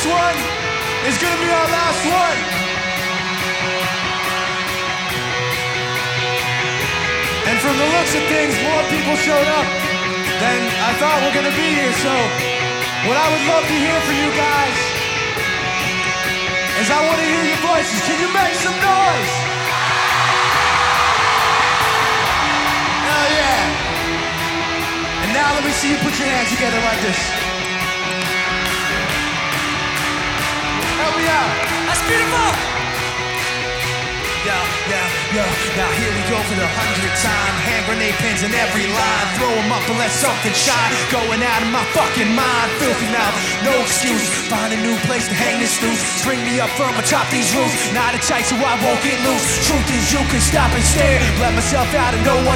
one is gonna be our last one. And from the looks of things, more people showed up than I thought were gonna be here. So what I would love to hear from you guys is I want to hear your voices. Can you make some noise? Hell yeah. And now let me see you put your hands together like this. Help me out. That's beautiful. Yo, now here we go for the 100th time. Hand grenade pins in every line. Throw them up and let something shine. Going out of my fucking mind. Filthy mouth, no excuse. Find a new place to hang this noose. String me up firm, chop these roofs. Not a tight so I won't get loose. Truth is you can stop and stare. Let myself out and no one